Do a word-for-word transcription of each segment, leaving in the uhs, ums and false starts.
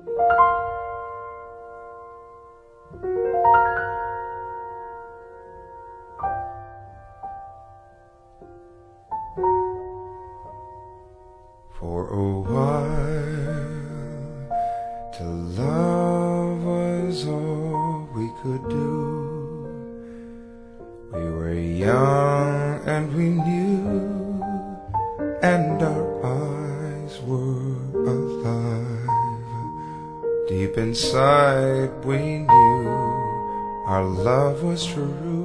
For a while, till love was all we could do. We were young and we knew, and our eyes were alive. Deep inside we knew our love was true.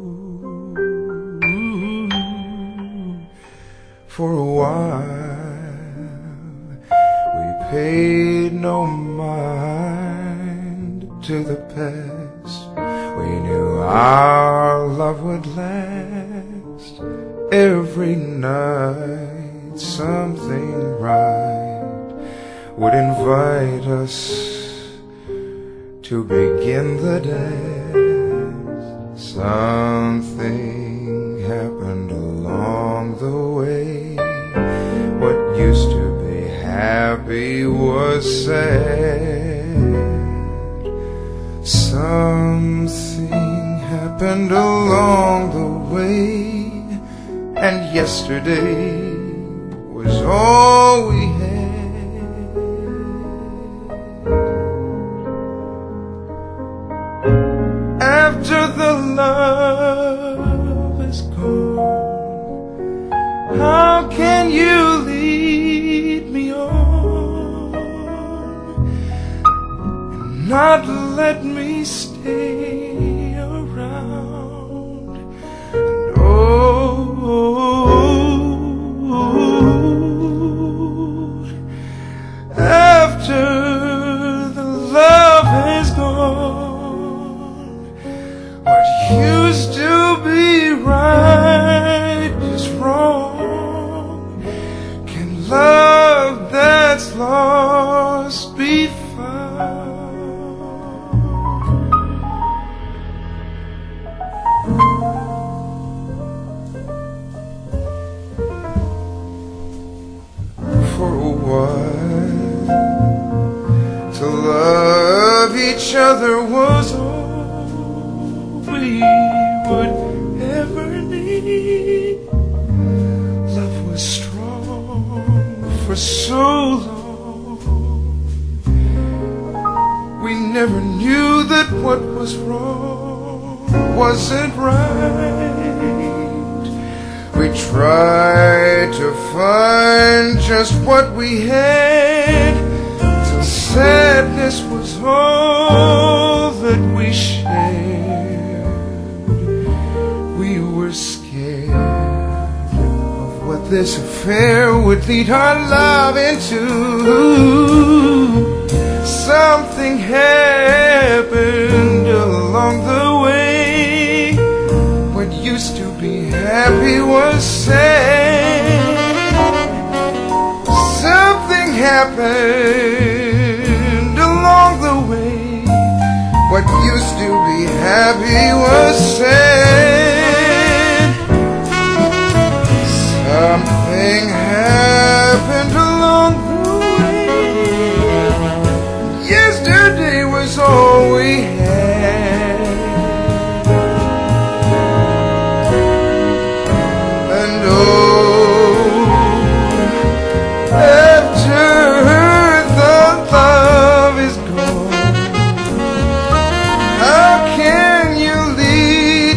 For a while we paid no mind to the past. We knew our love would last. Every night something right would invite us to begin the dance. Something happened along the way. What used to be happy was sad. Something happened along the way, and yesterday was all we had. After the love is gone, how can you lead me on and not let me stay around? And oh, after the love is gone, what used to be right is wrong. Can love that's lost be found? For a while, to love each other was all we would ever need. Love was strong for so long. We never knew that what was wrong wasn't right. We tried to find just what we had, till sadness was all that we shared. We were scared of what this affair would lead our love into. Something happened along the way. What used to be happy was sad. Something happened along the way. What used to be happy was sad. Something happened along the way. Yesterday was all we had. And oh, after the love is gone, how can you leave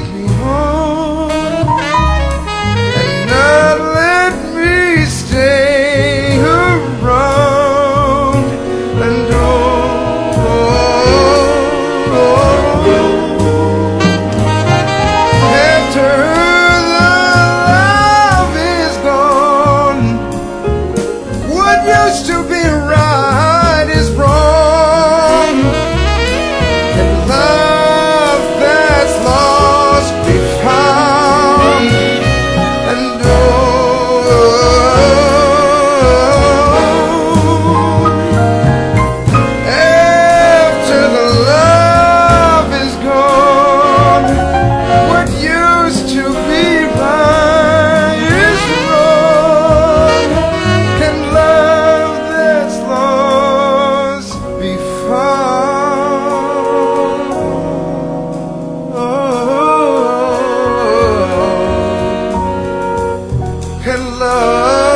love.